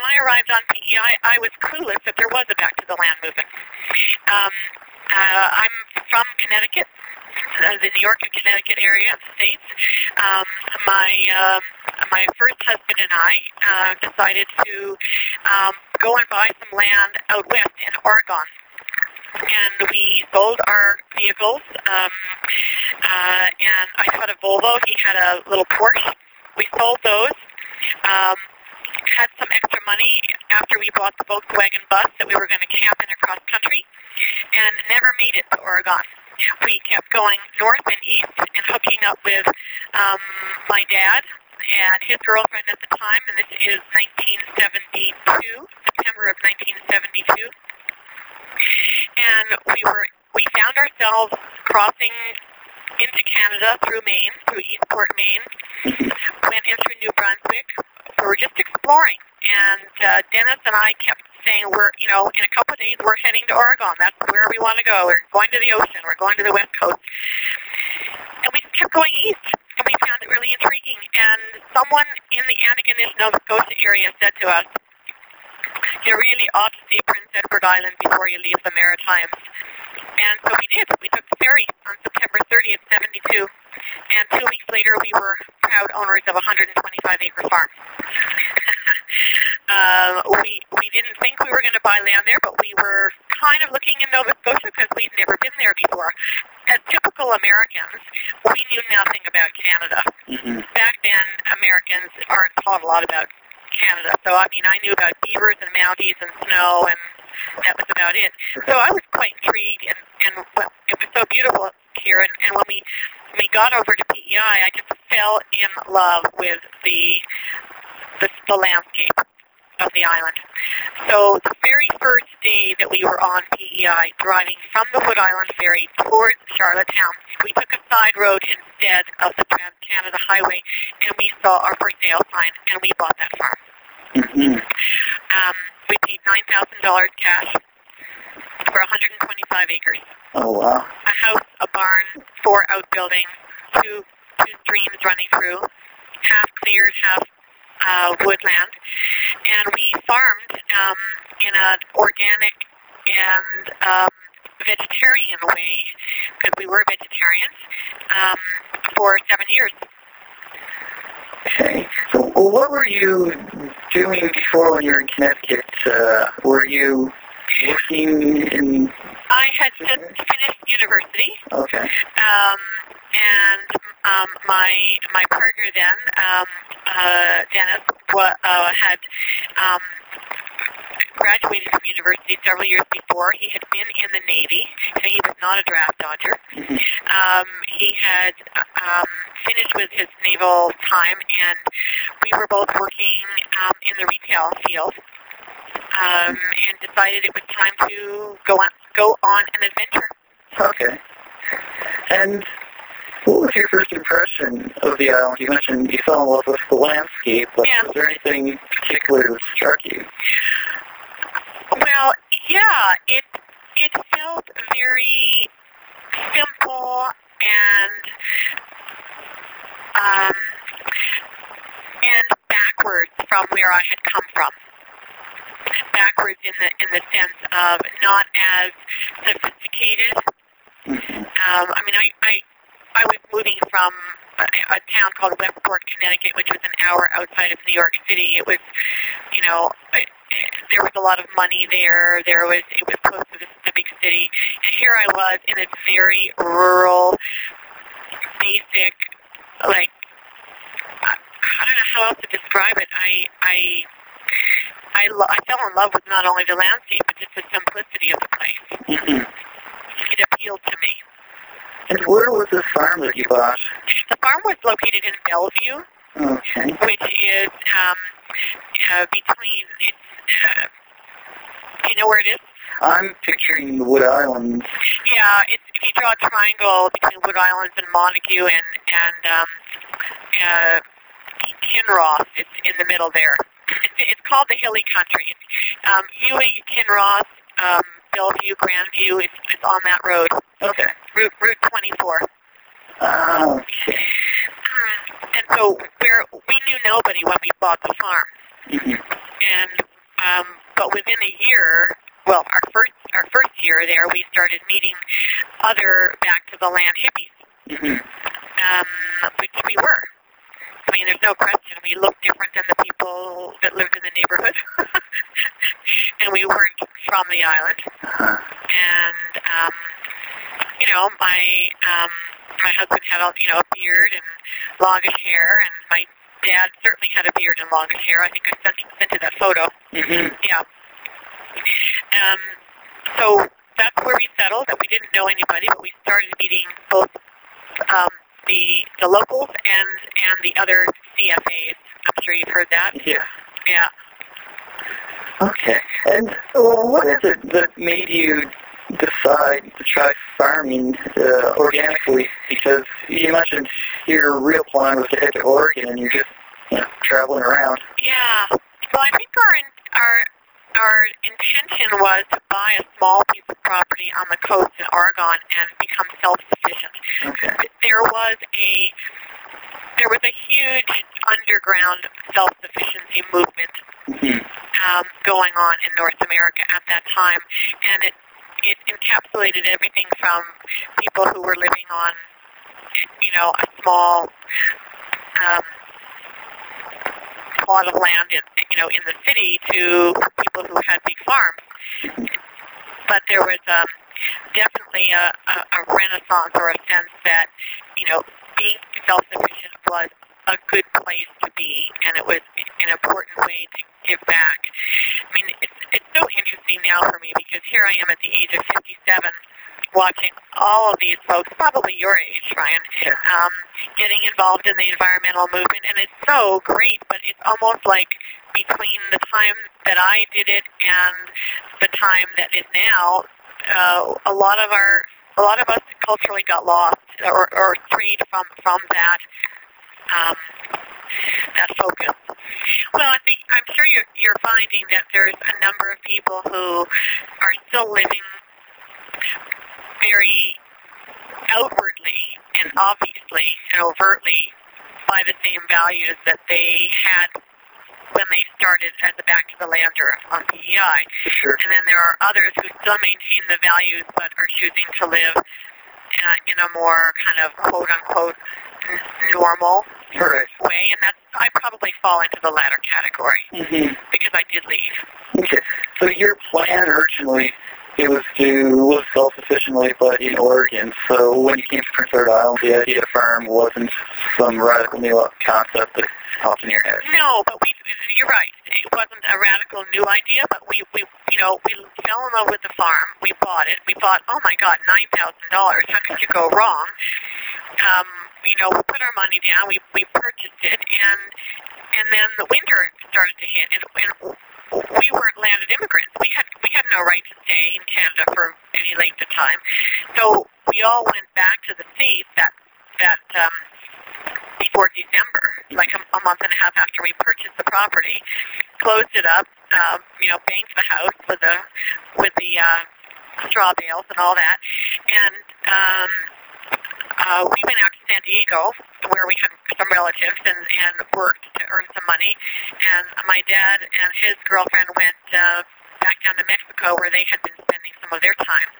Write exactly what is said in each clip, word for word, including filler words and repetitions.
I arrived on P E I, I was clueless that there was a Back to the Land movement. Um, uh, I'm from Connecticut, uh, the New York and Connecticut area of the States. Um, my um, my first husband and I uh, decided to um, go and buy some land out west in Oregon. And we sold our vehicles, um, uh, and I had a Volvo. He had a little Porsche. We sold those, um, had some extra money after we bought the Volkswagen bus that we were going to camp in across country, and never made it to Oregon. We kept going north and east and hooking up with um, my dad and his girlfriend at the time, and this is nineteen seventy-two, September of nineteen seventy-two. And we were we found ourselves crossing into Canada through Maine, through Eastport, Maine, went in through New Brunswick. We were just exploring, and uh, Dennis and I kept saying, we're, you know, in a couple of days we're heading to Oregon. That's where we want to go. We're going to the ocean. We're going to the West Coast. And we kept going east, and we found it really intriguing. And someone in the Antigonish, Nova Scotia area said to us, you really ought to see Prince Edward Island before you leave the Maritimes. And so we did. We took the ferry on September thirtieth, seventy-two, and two weeks later we were proud owners of a one hundred twenty-five acre farm. uh, we we didn't think we were going to buy land there, but we were kind of looking in Nova Scotia because we'd never been there before. As typical Americans, we knew nothing about Canada. Mm-hmm. Back then, Americans aren't taught a lot about Canada. So, I mean, I knew about beavers and mounties and snow, and that was about it. So I was quite intrigued, and, and well, it was so beautiful here. And, and when we we got over to P E I, I just fell in love with the, the the landscape of the island. So the very first day that we were on P E I, driving from the Wood Island Ferry towards Charlottetown, we took a side road instead of the Trans-Canada Highway, and we saw our for sale sign, and we bought that farm. Mm-hmm. Um, we paid nine thousand dollars cash for one hundred twenty-five acres. Oh, wow. A house, a barn, four outbuildings, two, two streams running through, half cleared, half uh, woodland. And we farmed um, in an organic and um, vegetarian way, because we were vegetarians, um, for seven years. Okay. So what were you doing before when you were in Connecticut? Uh, were you working in... I had just finished university. Okay. Um, and um, my my partner then, um, uh, Dennis, wa- uh, had um, graduated from university several years before. He had been in the Navy, so he was not a draft dodger. Mm-hmm. Um, he had um, finished with his naval time, and we were both working um, in the retail field, um, and decided it was time to go on, go on an adventure. Okay. And what was your first impression of the island? You mentioned you fell in love with the landscape, but yeah. Was there anything particular that struck you? Well, yeah, it it felt very simple and um, and backwards from where I had come from. Backwards in the in the sense of not as sophisticated. Mm-hmm. Um, I mean, I, I I was moving from a, a town called Westport, Connecticut, which was an hour outside of New York City. It was, you know, it, there was a lot of money there. There was it was close to the, the big city, and here I was in this very rural, basic, like I, I don't know how else to describe it. I I. I, lo- I fell in love with not only the landscape, but just the simplicity of the place. Mm-hmm. It appealed to me. And where was this farm that you bought? The farm was located in Bellevue, okay. which is um, uh, between, it's, uh, do you know where it is? I'm picturing the Wood Islands. Yeah, it's, if you draw a triangle between Wood Islands and Montague and, and um, uh, Kinross, it's in the middle there. It's, it's called the Hilly Country. Um, Ewing, Kinross, um, Bellevue, Grandview, it's, it's on that road. Okay. Route, Route twenty-four. Oh, okay. Um, and so we're, we knew nobody when we bought the farm. Mm-hmm. And um, but within a year, well, our first our first year there, we started meeting other back to the land hippies, mm-hmm. um, which we were. I mean, there's no question. We looked different than the people that lived in the neighborhood, and we weren't from the island. Uh-huh. And um, you know, my um, my husband had a you know a beard and longish hair, and my dad certainly had a beard and longish hair. I think I sent sent you that photo. Mm-hmm. Yeah. Um, so that's where we settled. That we didn't know anybody, but we started meeting both um, the the locals and and the other C F As. I'm sure you've heard that. Yeah. Yeah. Okay. And well, what is it that made you decide to try farming uh, organically? Because you mentioned your real plan was to head to Oregon, and you're just you know, traveling around. Yeah. Well, I think our our our intention was to buy a small piece of property on the coast in Oregon and become self-sufficient. Okay. There was a there was a huge underground self-sufficiency movement Mm-hmm. um, going on in North America at that time, and it it encapsulated everything from people who were living on, you know, a small um, plot of land in, you know, in the city to people who had big farms. But there was um, definitely a, a, a renaissance or a sense that, you know, being self-sufficient was a good place to be, and it was an important way to give back. I mean, it's, it's so interesting now for me because here I am at the age of fifty-seven watching all of these folks, probably your age, Ryan, yeah. um, getting involved in the environmental movement, and it's so great, but it's almost like between the time that I did it and the time that is now, uh, a lot of our, a lot of us culturally got lost or, or strayed from, from that Um, that focus. Well, I think I'm sure you're, you're finding that there's a number of people who are still living very outwardly and obviously and overtly by the same values that they had when they started as a Back to the Lander on P E I. Sure. And then there are others who still maintain the values but are choosing to live uh, in a more kind of quote-unquote normal right. way, and that's I probably fall into the latter category mm-hmm. because I did leave. Okay, so your plan originally it was to live self-sufficiently, but in Oregon. So when you came to Prince Edward Island, the idea of farm wasn't some radical new concept that popped in your head. No, but we you're right. It wasn't a radical new idea, but we we you know we fell in love with the farm. We bought it. We thought, oh my God, nine thousand dollars. How could you go wrong? Um, you know, we put our money down, we we purchased it, and and then the winter started to hit, and, and we weren't landed immigrants. We had we had no right to stay in Canada for any length of time, so we all went back to the States that that um, before December, like a, a month and a half after we purchased the property, closed it up, uh, you know, banked the house with the with the uh, straw bales and all that, and. Um, Uh, we went out to San Diego, where we had some relatives, and, and worked to earn some money. And my dad and his girlfriend went uh, back down to Mexico, where they had been spending some of their time.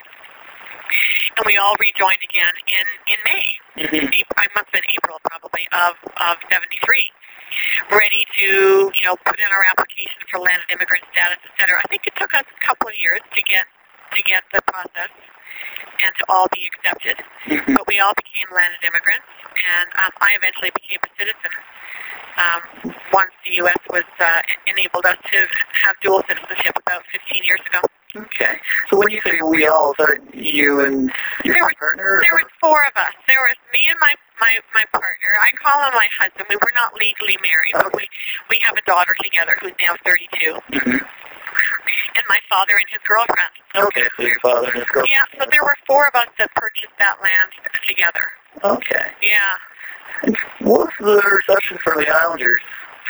And we all rejoined again in, in May. Mm-hmm. April, I must have been April, probably, of, of seventy-three. Ready to, you know, put in our application for landed immigrant status, et cetera. I think it took us a couple of years to get to get the process and to all be accepted. Mm-hmm. But we all became landed immigrants, and um, I eventually became a citizen um, once the U S was uh, enabled us to have dual citizenship about fifteen years ago. Okay. So when you say we all, is that you and your there was, partner? There was four of us. There was me and my, my, my partner. I call him my husband. We were not legally married, okay. but we, we have a daughter together who's now thirty-two. Mm-hmm. And my father and his girlfriend. Okay, so your father and his girlfriend. Yeah, so there were four of us that purchased that land together. Okay. Yeah. And what was the reception from the Islanders?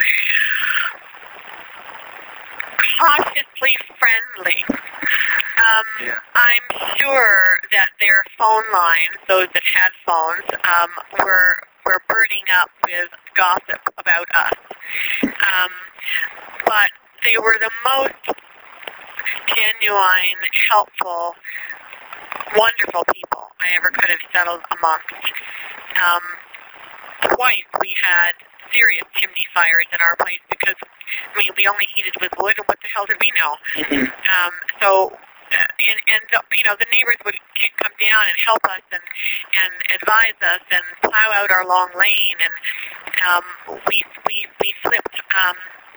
Cautiously friendly. Um, yeah. I'm sure that their phone lines, those that had phones, um, were were burning up with gossip about us. Um, but they were the most genuine, helpful, wonderful people I ever could have settled amongst. Um, twice we had serious chimney fires in our place because, I mean, we only heated with wood, and what the hell did we know? Mm-hmm. Um, so, uh, and, and the, you know, the neighbors would come down and help us and, and advise us and plow out our long lane, and um, we, we, we flipped. Um,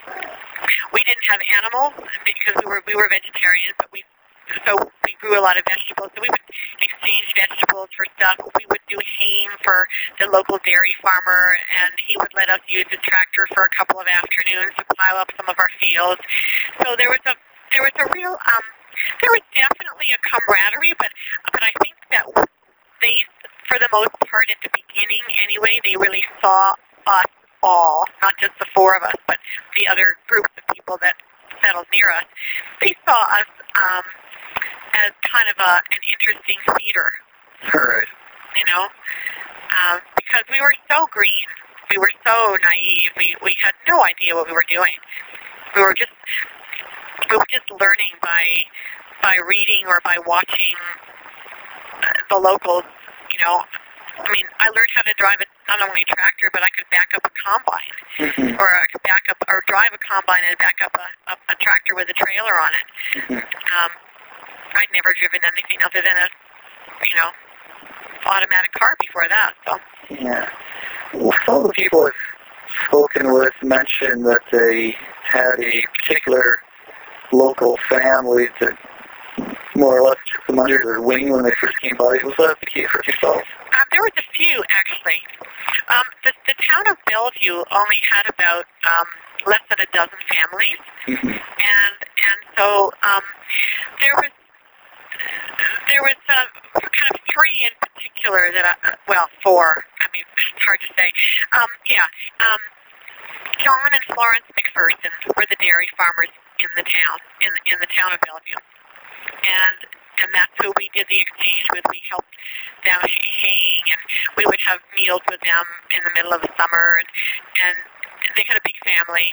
we didn't have animals because we were, we were vegetarians, but we So we grew a lot of vegetables. So we would exchange vegetables for stuff. We would do haying for the local dairy farmer, and he would let us use his tractor for a couple of afternoons to plow up some of our fields. So there was a there was a real um, there was definitely a camaraderie, but but I think that they, for the most part, at the beginning anyway, they really saw us all, not just the four of us, but the other groups of people that settled near us. They saw us um, as kind of a, an interesting feeder. Right. You know, um, because we were so green. We were so naive. We, we had no idea what we were doing. We were just we were just learning by by reading or by watching uh, the locals. You know, I mean, I learned how to drive a, not only a tractor, but I could back up a combine, mm-hmm. or I could back up or drive a combine and back up a, a, a tractor with a trailer on it. Mm-hmm. Um, I'd never driven anything other than a, you know, automatic car before that. So. Yeah. Well, some of the people I've spoken with mentioned that they had a particular local family that more or less took them under their wing when they first came by. Was that the case for yourself? Um, there was a few, actually. Um, the, the town of Bellevue only had about um, less than a dozen families, mm-hmm. and and so um, there was there was uh, kind of three in particular that I, well, four. I mean, it's hard to say. Um, yeah, um, John and Florence McPherson were the dairy farmers in the town, in in the town of Bellevue, and and that's who we did the exchange with. We helped them haying, and we would have meals with them in the middle of the summer, and, and they had a big family,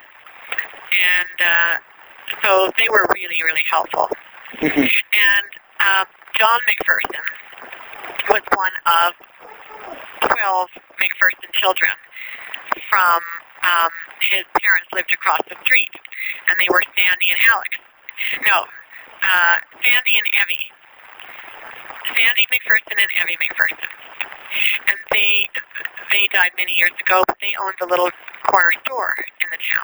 and uh, so they were really, really helpful. Mm-hmm. And uh, John McPherson was one of twelve McPherson children from um, his parents lived across the street, and they were Sandy and Alex. No, uh, Sandy and Evie. Sandy McPherson and Evie McPherson. And they they died many years ago, but they owned a little corner store in the town.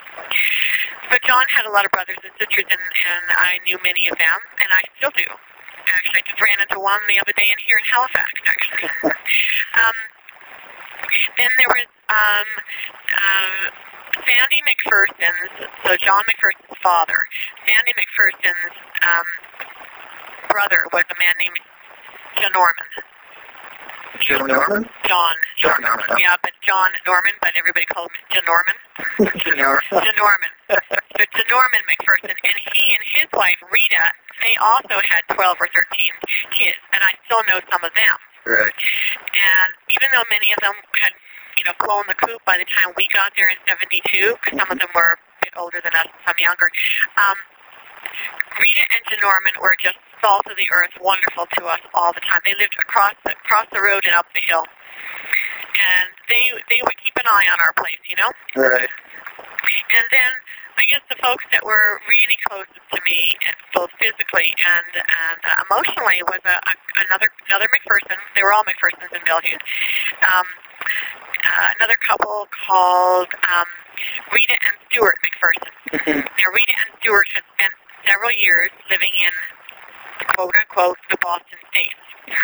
So John had a lot of brothers and sisters, and, and I knew many of them, and I still do. Actually, I just ran into one the other day in here in Halifax, actually. um, then there was um, uh, Sandy McPherson's, so John McPherson's father. Sandy McPherson's um, brother was a man named John Norman. John Norman? John. John Norman. Yeah, but John Norman, but everybody called him John Norman. John Norman. John Norman. So John Norman McPherson, and he and his wife Rita, they also had twelve or thirteen kids, and I still know some of them. Right. And even though many of them had, you know, flown the coop by the time we got there in seventy-two, because some of them were a bit older than us and some younger, um, Rita and John Norman were just salt of the earth, wonderful to us all the time. They lived across the, across the road and up the hill. And they they would keep an eye on our place, you know? Right. And then I guess the folks that were really closest to me, both physically and and uh, emotionally, was a, a, another another McPherson. They were all McPhersons in Bellevue. Um, uh, another couple called um, Rita and Stuart McPherson. Mm-hmm. Now, Rita and Stuart had spent several years living in, quote-unquote, the Boston States.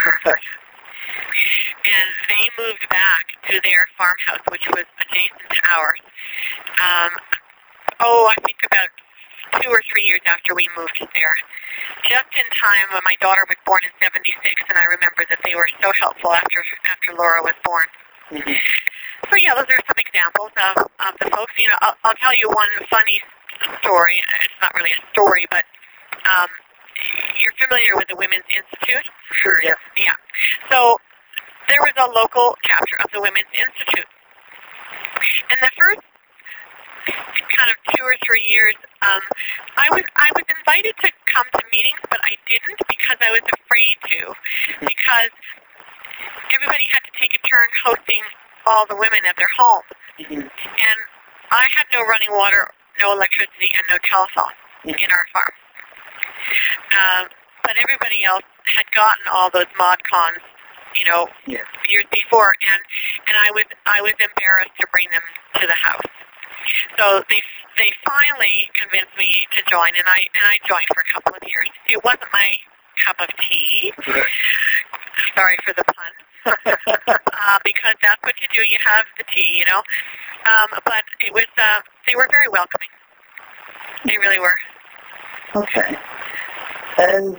And they moved back to their farmhouse, which was adjacent to ours. Um, oh, I think about two or three years after we moved there. Just in time when my daughter was born in seventy-six, and I remember that they were so helpful after after Laura was born. Mm-hmm. So yeah, those are some examples of, of the folks. You know, I'll, I'll tell you one funny story. It's not really a story, but um, you're familiar with the Women's Institute? Sure, yeah. Yeah. So there was a local chapter of the Women's Institute. And the first kind of two or three years, um, I was I was invited to come to meetings, but I didn't because I was afraid to, because everybody had to take a turn hosting all the women at their home, Mm-hmm. and I had no running water, no electricity, and no telephone Mm-hmm. in our farm. Um, but everybody else had gotten all those mod cons, you know, Yeah. years before, and and I was I was embarrassed to bring them to the house. So they they finally convinced me to join, and I and I joined for a couple of years. It wasn't my cup of tea. Sorry for the pun, uh, because that's what you do. You have the tea, you know. Um, but it was uh, they were very welcoming. They really were. Okay. And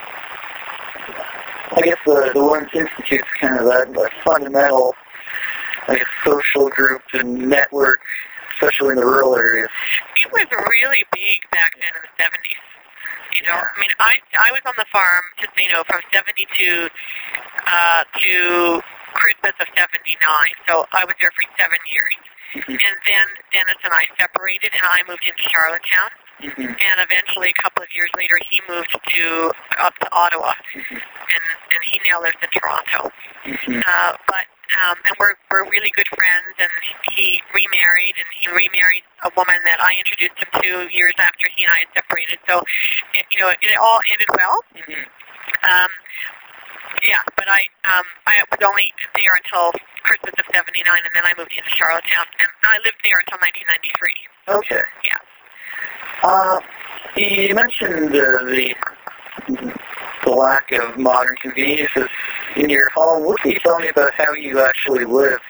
I guess the, the Women's Institute's kind of that, that fundamental, I guess, social group and network, especially in the rural areas. It was really big back then in the seventies. You know, Yeah. I mean, I I was on the farm, just so you know, from seventy-two uh, to Christmas of seventy-nine. So I was there for seven years. Mm-hmm. And then Dennis and I separated, and I moved into Charlottetown. Mm-hmm. And eventually, a couple of years later, he moved to up to Ottawa, Mm-hmm. and and he now lives in Toronto. Mm-hmm. Uh, but um, and we're we're really good friends. And he remarried, and he remarried a woman that I introduced him to years after he and I had separated. So, it, you know, it, it all ended well. Mm-hmm. Um, yeah, but I um, I was only there until Christmas of seventy-nine, and then I moved into Charlottetown, and I lived there until nineteen ninety-three. Okay. Yeah. Uh, you mentioned uh, the the lack of modern conveniences in your home. What can you tell me about how you actually lived?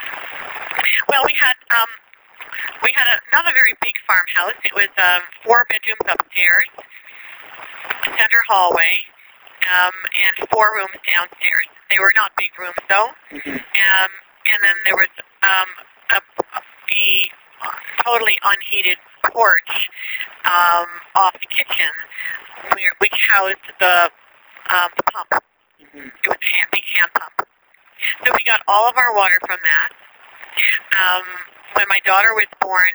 Well, we had um, we had a, not a very big farmhouse. It was um, four bedrooms upstairs, center hallway, um, and four rooms downstairs. They were not big rooms, though. Mm-hmm. Um, and then there was um, a, a totally unheated porch um, off the kitchen, where, which housed the, um, the pump. Mm-hmm. It was a hand, big hand pump. So we got all of our water from that. Um, when my daughter was born,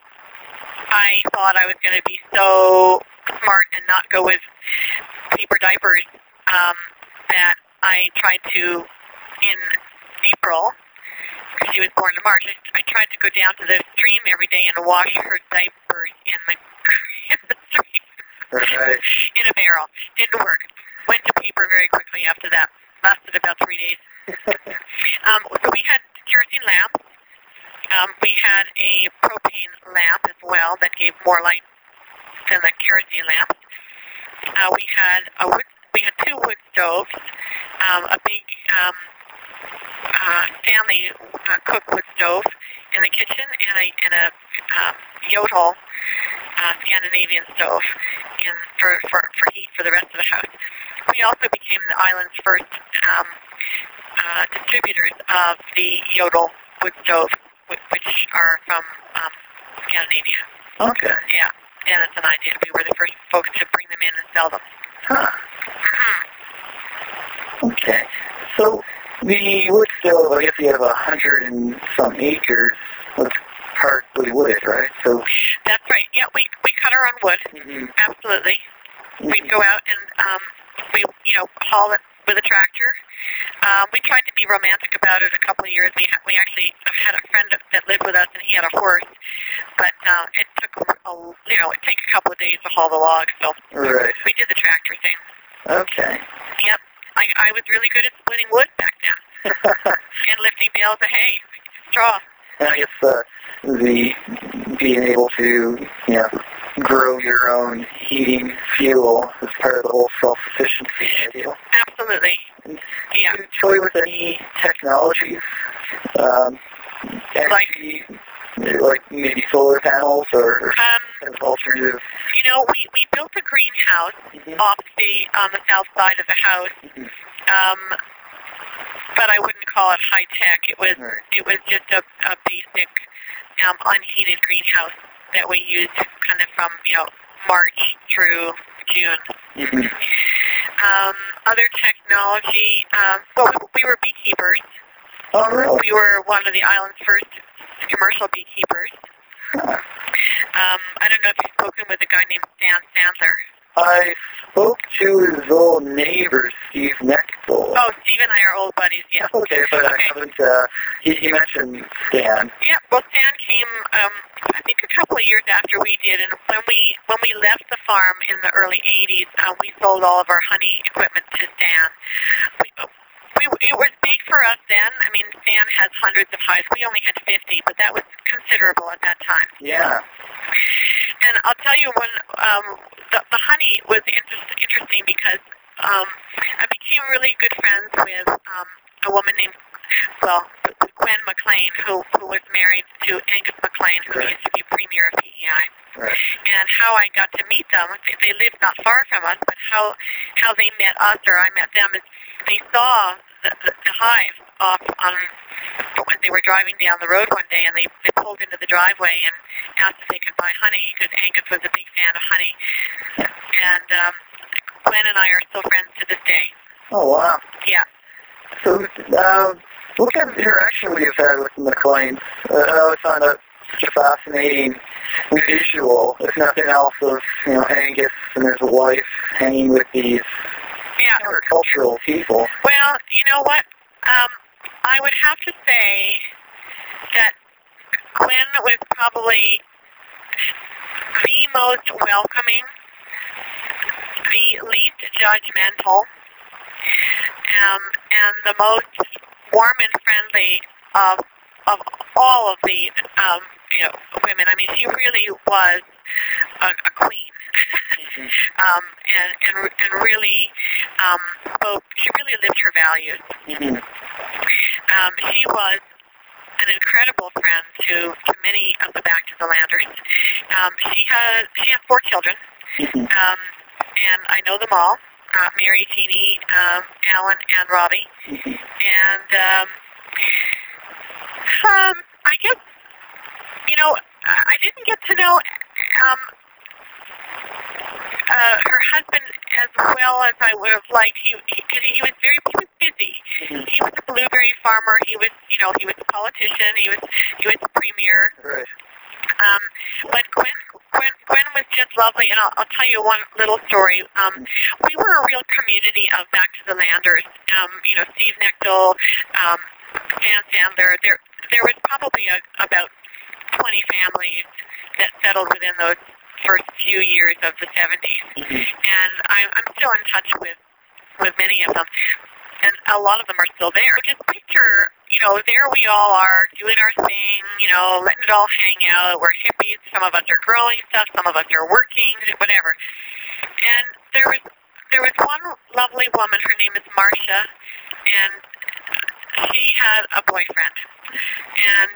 I thought I was going to be so smart and not go with paper diapers um, that I tried to, in April, because she was born in March, I, I tried to go down to the stream every day and wash her diapers in the, in the stream. Right. In a barrel. Didn't work. Went to paper very quickly after that. Lasted about three days. um, so we had kerosene lamps. Um, we had a propane lamp as well that gave more light than the kerosene lamps. Uh, we had a wood, we had two wood stoves, um, a big um, uh, Stanley uh, cook wood stove in the kitchen, and a and a uh, Yodel uh, Scandinavian stove in for, for for heat for the rest of the house. We also became the island's first um, uh, distributors of the Yodel wood stove, which are from um, Scandinavia. Okay. Yeah, Dennis and I did. We were the first folks to bring them in and sell them. Huh. Mm-hmm. Okay. So the wood stove, I guess you have a hundred and some acres of partly wood, right? So. That's right. Yeah, we we cut our own wood. Mm-hmm. Absolutely. Mm-hmm. We'd go out and um, we you know haul it with a tractor. Um, we tried to be romantic about it a couple of years. We ha- we actually had a friend that, that lived with us, and he had a horse, but uh, it took a you know it takes a couple of days to haul the logs. So Right. we did the tractor thing. Okay. Yep. I I was really good at splitting wood back then and lifting bales of hay, straw. And I guess uh, the being able to, you know, grow your own heating fuel is part of the whole self-sufficiency ideal. Absolutely. Yeah. Do you toy with any technologies? Um, energy, like maybe solar panels or Um, kind of alternative? you know, we, we built a greenhouse Mm-hmm. off the on the south side of the house, Mm-hmm. um, but I wouldn't call it high tech. It was Right. it was just a, a basic um, unheated greenhouse that we used kind of from you know March through June. Mm-hmm. Um, other technology. Um, well, we, we were beekeepers. Oh, really? We were one of the island's first commercial beekeepers. Huh. Um, I don't know if you've spoken with a guy named Stan Sandler. I spoke to his old neighbor, Steve Nextel. Oh, Steve and I are old buddies, yeah. Okay, but Okay. I haven't, uh, he, he mentioned Stan. Yeah, well, Stan came, um, I think a couple of years after we did, and when we when we left the farm in the early eighties, uh, we sold all of our honey equipment to Stan. We, we, it was big for us then. I mean, Stan has hundreds of hives. We only had fifty, but that was considerable at that time. Yeah. And I'll tell you, when um, the, the honey was interest, interesting because um, I became really good friends with um, a woman named, well, Gwen McLean, who, who was married to Angus McLean, who Right. used to be premier of P E I. Right. And how I got to meet them, they, they lived not far from us, but how how they met us or I met them is they saw the, the, the hive off on when they were driving down the road one day, and they, they pulled into the driveway and asked if they could buy honey, because Angus was a big fan of honey. And um, Gwen and I are still friends to this day. Oh, wow. Yeah. So, uh, what kind of interaction would you have had with the McLeans? Uh, I always found that such a fascinating visual, if nothing else, of, you know, Angus and his wife hanging with these Yeah. countercultural people. Well, you know what? Um, I would have to say that Gwen was probably the most welcoming, the least judgmental, um, and the most warm and friendly of of all of the um, you know women. I mean, she really was a, a queen. Mm-hmm. um, and, and and really um, spoke. She really lived her values. Mm-hmm. Um, she was an incredible friend to, to many of the Back to the Landers. Um, she has she has four children, Mm-hmm. um, and I know them all: uh, Mary, Jeannie, um, Alan, and Robbie. Mm-hmm. And um, um, I guess you know I didn't get to know. Um, Uh, her husband as well as I would have liked. He he, he was very he was busy. Mm-hmm. He was a blueberry farmer. He was you know he was a politician. He was he was a premier. Right. Um, but Gwen, Gwen Gwen was just lovely. And I'll, I'll tell you one little story. Um, we were a real community of Back to the Landers. Um, you know Steve Nextel, um, Stan Sandler. There there was probably a, about twenty families that settled within those first few years of the seventies, Mm-hmm. and I'm, I'm still in touch with, with many of them, and a lot of them are still there. Just picture, you know, there we all are doing our thing, you know, letting it all hang out. We're hippies. Some of us are growing stuff. Some of us are working, whatever. And there was there was one lovely woman. Her name is Marcia, and she had a boyfriend, and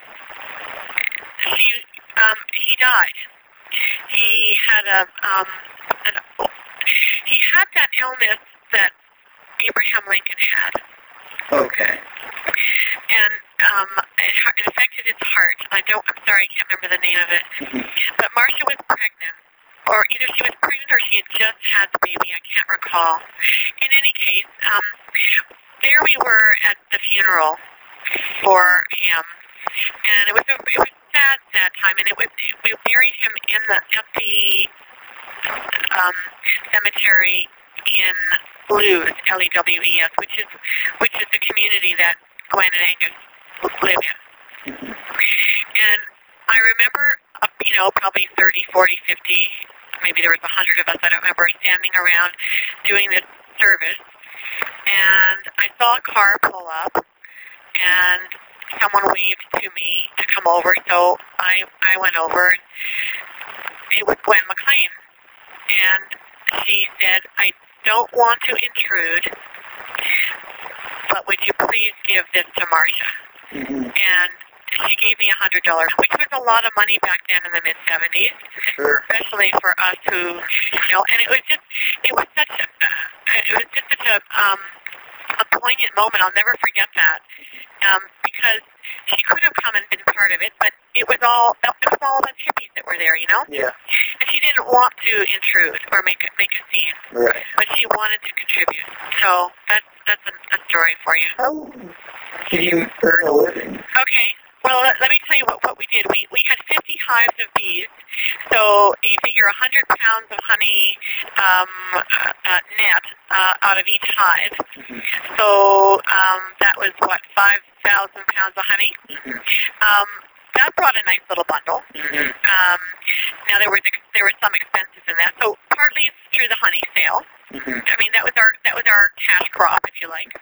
she um, he died. He had a um, an, he had that illness that Abraham Lincoln had, Okay. and um, it, it affected his heart. I don't. I'm sorry, I can't remember the name of it. Mm-hmm. But Marcia was pregnant, or either she was pregnant or she had just had the baby. I can't recall. In any case, um, there we were at the funeral for him, and it was a it was a sad, sad time. And it was we buried him in the at the um, cemetery in Lewes, L E W E S, which is which is the community that Gwen and Angus live in. Mm-hmm. And I remember, uh, you know, probably thirty, forty, fifty, maybe there was a hundred of us, I don't remember, standing around doing this service. And I saw a car pull up, and someone waved to me to come over, so I, I went over. It was Gwen McLean. And she said, I don't want to intrude, but would you please give this to Marcia? Mm-hmm. And she gave me a hundred dollars, which was a lot of money back then in the mid seventies, Sure. especially for us who, you know. And it was just, it was such, a, uh, it was just such a, um, a poignant moment. I'll never forget that, um, because she could have come and been part of it, but it was all, it was all the hippies that were there, you know. Yeah. And she didn't want to intrude or make a, make a scene, Right. but she wanted to contribute. So that's that's a, a story for you. How do you earn a living? Okay. Well, let, let me tell you what, what we did. We we had fifty hives of bees, so you figure one hundred pounds of honey um, uh, net uh, out of each hive. Mm-hmm. So um, that was, what, five thousand pounds of honey? Mm-hmm. Um, that brought a nice little bundle. Mm-hmm. Um, now, there, was ex- there were some expenses in that. So partly it's through the honey sale. Mm-hmm. I mean, that was our that was our cash crop, if you like.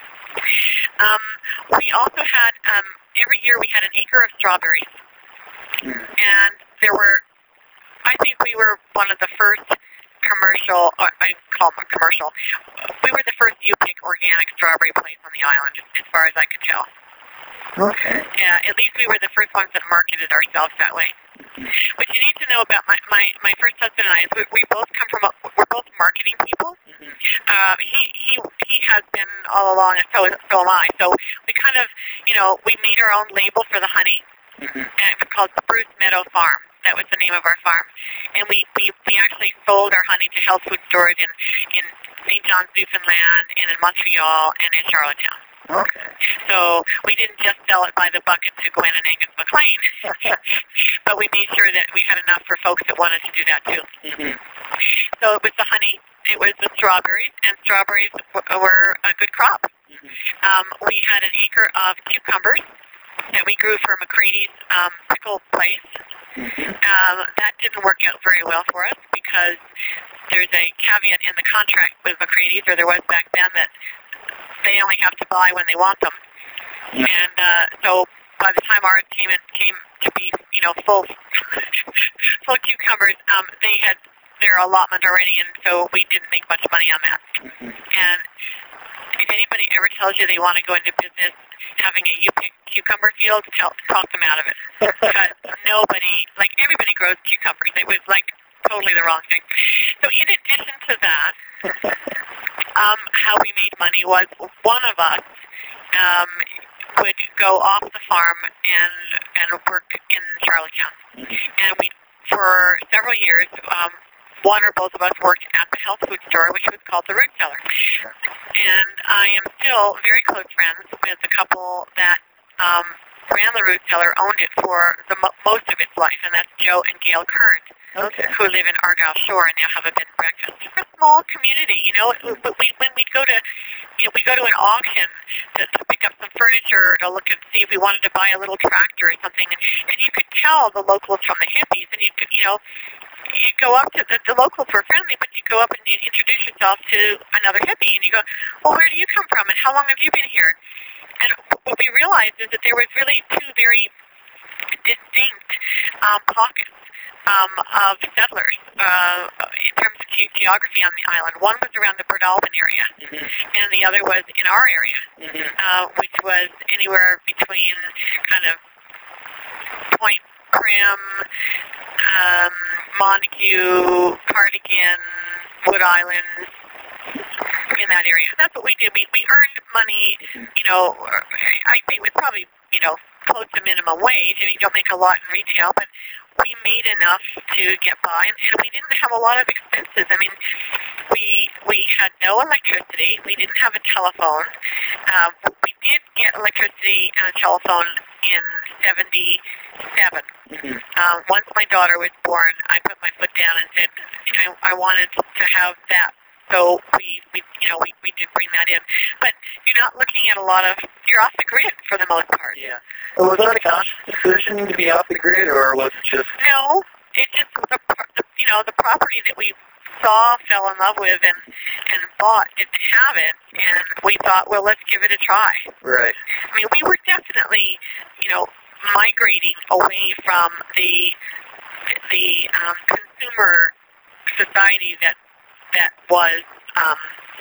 Um, we also had, um, every year we had an acre of strawberries. Mm-hmm. And there were, I think we were one of the first commercial, uh, I call them a commercial, we were the first U-Pick organic strawberry place on the island, as far as I could tell. Okay. Yeah, at least we were the first ones that marketed ourselves that way. Mm-hmm. What you need to know about my, my, my first husband and I is we, we both come from, a, we're both marketing people. Mm-hmm. Uh, he, he, he has been all along, and so, so am I. So we kind of, you know, we made our own label for the honey, Mm-hmm. and it was called Spruce Meadow Farm. That was the name of our farm. And we, we, we actually sold our honey to health food stores in, in Saint John's, Newfoundland, and in Montreal, and in Charlottetown. Okay. So we didn't just sell it by the bucket to Gwen and Angus McLean, but we made sure that we had enough for folks that wanted to do that too. Mm-hmm. So it was the honey, it was the strawberries, and strawberries w- were a good crop. Mm-hmm. Um, we had an acre of cucumbers that we grew for McCrady's um, pickle place. Mm-hmm. Um, that didn't work out very well for us because there's a caveat in the contract with McCrady's, or there was back then, that they only have to buy when they want them. Yeah. And uh, so by the time ours came in, came to be, you know, full full cucumbers, um, they had their allotment already, and so we didn't make much money on that. Mm-hmm. And if anybody ever tells you they want to go into business having a U-Pick cucumber field, tell, talk them out of it. Because nobody, like everybody grows cucumbers. It was like totally the wrong thing. So in addition to that, um, how we made money was one of us um, would go off the farm and and work in Charlottetown. Mm-hmm. And we, for several years, um, one or both of us worked at the health food store, which was called the Root Cellar. And I am still very close friends with the couple that um, ran the Root Cellar, owned it for the mo- most of its life, and that's Joe and Gail Kern, Okay. who live in Argyle Shore and now have a bed and breakfast. It's a small community, you know. We, we, when we'd go to, you know, we go to an auction to, to pick up some furniture, to look and see if we wanted to buy a little tractor or something, and, and you could tell the locals from the hippies, and you could, you know, you go up to the, the locals were friendly, but you go up and you introduce yourself to another hippie, and you go, well, where do you come from, and how long have you been here? And what we realized is that there was really two very distinct um, pockets um, of settlers uh, in terms of ge- geography on the island. One was around the Breadalbin area, Mm-hmm. and the other was in our area, Mm-hmm. uh, which was anywhere between kind of Point Prim, um, Montague, Cardigan, Wood Islands, in that area. That's what we did. We we earned money, you know, I think it was probably, you know, close to minimum wage. I mean, you don't make a lot in retail, but we made enough to get by, and, and we didn't have a lot of expenses. I mean, we we had no electricity. We didn't have a telephone. Uh, we did get electricity and a telephone in seventy-seven. Mm-hmm. Um, once my daughter was born, I put my foot down and said I, I wanted to have that. So we, we, you know, we, we did bring that in. But you're not looking at a lot of, you're off the grid for the most part. Yeah. Well, was that a conscious decision to be off the grid, or was it just... No, it just, the, the, you know, the property that we saw, fell in love with, and, and bought didn't have it. And we thought, well, let's give it a try. Right. I mean, we were definitely, you know, migrating away from the, the um, consumer society that that was um,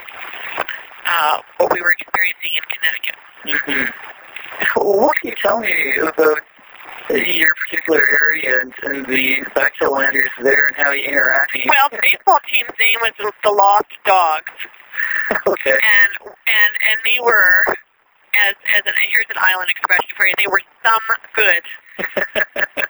uh, what we were experiencing in Connecticut. Mm-hmm. What can you tell me about your particular area and, and the Bachellanders there and how you interact? Well, the baseball team's name was the Lost Dogs. Okay. And and and they were, as as an, here's an island expression for you, they were some good.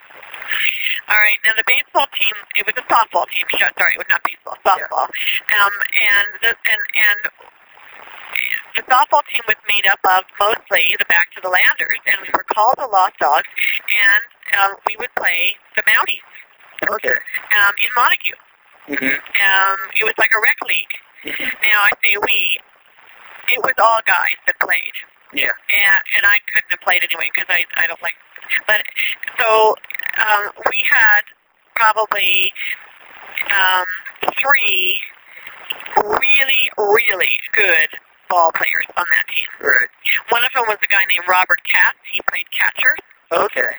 All right. Now the baseball team, it was a softball team. Sorry, it was not baseball, softball. Yeah. Um, and the, and and the softball team was made up of mostly the Back to the Landers, and we were called the Lost Dogs, and um, we would play the Mounties. Okay. Um, in Montague. Mm-hmm. Um, it was like a rec league. Mm-hmm. Now, I say we, it was all guys that played. Yeah. And and I couldn't have played anyway because I, I don't like, but, so um, we had probably um, three really, really good ball players on that team. Right. One of them was a guy named Robert Katz. He played catcher. Okay.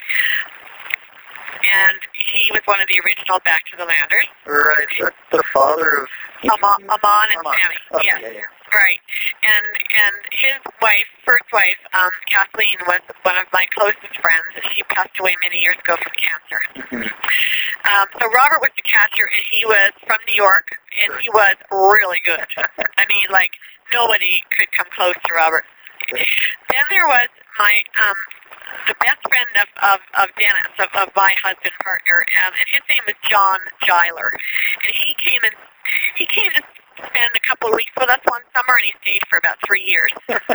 And he was one of the original Back to the Landers. Right. The, the father of... Amon, Amon and Amon. Sammy. Okay, yes. yeah, yeah. Right. And and his wife, first wife, um, Kathleen, was one of my closest friends. She passed away many years ago from cancer. Mm-hmm. Um, so Robert was the catcher, and he was from New York, and he was really good. I mean, like, nobody could come close to Robert. Then there was my... Um, the best friend of, of, of Dennis, of, of my husband partner, um, and his name is John Giler. And he came and he came to spend a couple of weeks with us one summer, and he stayed for about three years.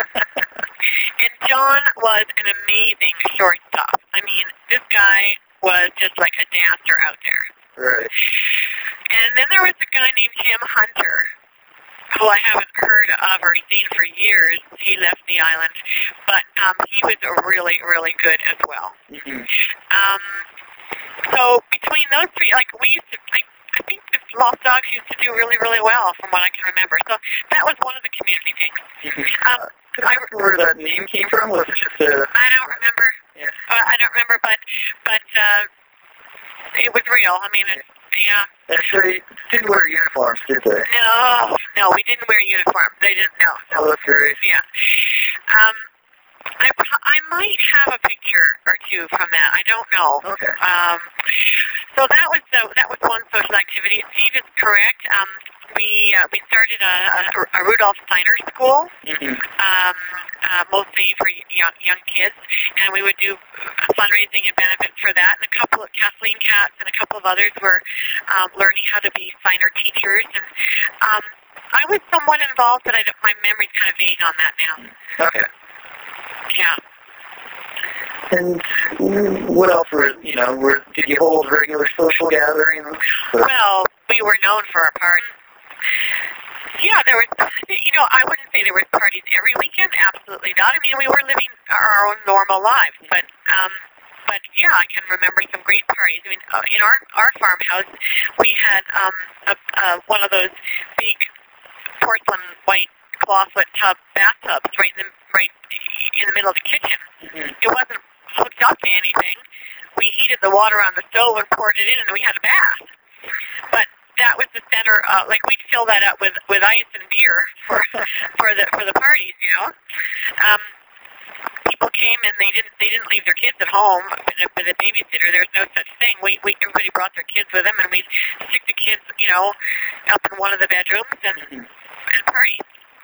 And John was an amazing shortstop. I mean, this guy was just like a dancer out there. Right. And then there was a guy named Jim Hunter, who I haven't heard of or seen for years. He left the island, but um, he was really, really good as well. Mm-hmm. Um, so between those three, like we used to, I, I think the Lost Dogs used to do really, really well from what I can remember. So that was one of the community things. Mm-hmm. Um, Could I remember where that name came from? Was it just a... I don't remember. Yeah. Uh, I don't remember, but but uh, it was real. I mean, it, yeah. And they didn't wear uniforms, did they? No, no, we didn't wear uniforms. They didn't know. Oh, that's great. Yeah. Um, I, I might have a picture or two from that. I don't know. Okay. Um, so that was the, that was one social activity. Steve is correct. Um, we uh, we started a, a, a Rudolph Steiner school, Mm-hmm. um, uh, mostly for young, young kids, and we would do fundraising and benefits for that. And a couple of Kathleen Katz and a couple of others were um, learning how to be Steiner teachers. And um, I was somewhat involved, but I don't, my memory's kind of vague on that now. Okay. Yeah. And what else were, you know, were, did you hold regular social gatherings? Or? Well, we were known for our parties. Yeah, there was, you know, I wouldn't say there was parties every weekend. Absolutely not. I mean, we were living our own normal lives, but, um, but yeah, I can remember some great parties. I mean, uh, in our, our farmhouse, we had um, a, uh, one of those big porcelain white clawfoot tub bathtubs right in the, right in the middle of the kitchen. Mm-hmm. It wasn't hooked up to anything. We heated the water on the stove and poured it in, and we had a bath. But that was the center. Uh, like we'd fill that up with, with ice and beer for for the for the parties. You know, um, people came and they didn't they didn't leave their kids at home with a, with a babysitter. There's no such thing. We we everybody brought their kids with them, and we'd stick the kids, you know, up in one of the bedrooms and Mm-hmm. and party.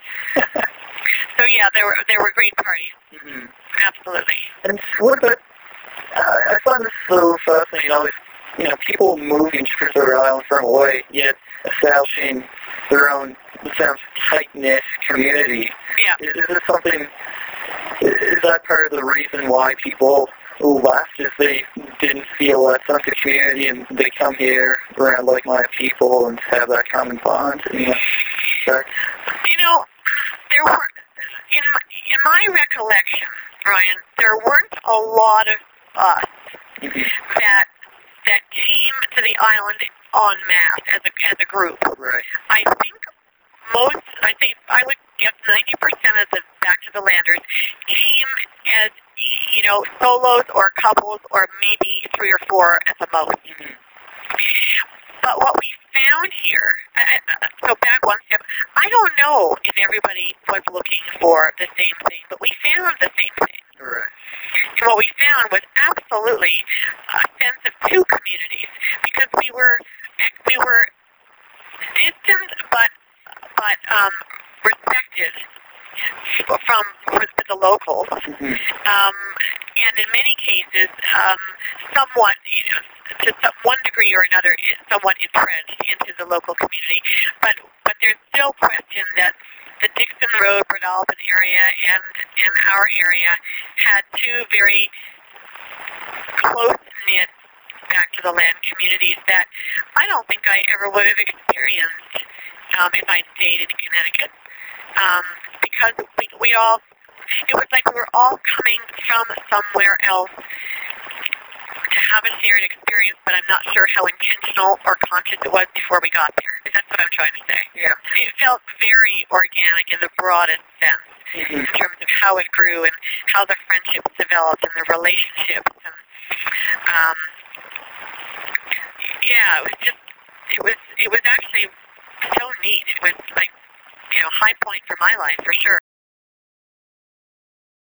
So yeah, there were there were great parties. Mm-hmm. Absolutely. And what about, uh, I find this so fascinating, all these, you know, people moving to their island from Hawaii, yet establishing their own, it sounds, tight-knit community. Yeah. Is, is this something, is that part of the reason why people left, is they didn't feel that sense of community and they come here around like-minded people and have that common bond? You know, that, You know, there were, in my, in my recollection, Ryan, there weren't a lot of us mm-hmm. that that came to the island en masse as a as a group. Right. I think most, I think I would guess ninety percent of the Back to the Landers came as, you know, solos or couples or maybe three or four at the most. Mm-hmm. But what we found here, I, I, so back one step, I don't know if everybody was looking for the same thing, but we found the same thing. Right. And what we found was absolutely a sense of two communities, because we were we were distant but but um, respected from the locals, Mm-hmm. um, and in many cases, um, somewhat, you know, to some, one degree or another, is somewhat entrenched into the local community. But but there's still question that the Dixon Road, Breadalbin area and, and our area had two very close-knit back-to-the-land communities that I don't think I ever would have experienced um, if I'd stayed in Connecticut. Um, because we, we all, it was like we were all coming from somewhere else to have a shared experience, but I'm not sure how intentional or conscious it was before we got there. That's what I'm trying to say. Yeah. It felt very organic in the broadest sense, mm-hmm. in terms of how it grew and how the friendships developed and the relationships. And um, yeah, it was just, it was, it was actually so neat. It was like, you know, high point for my life for sure.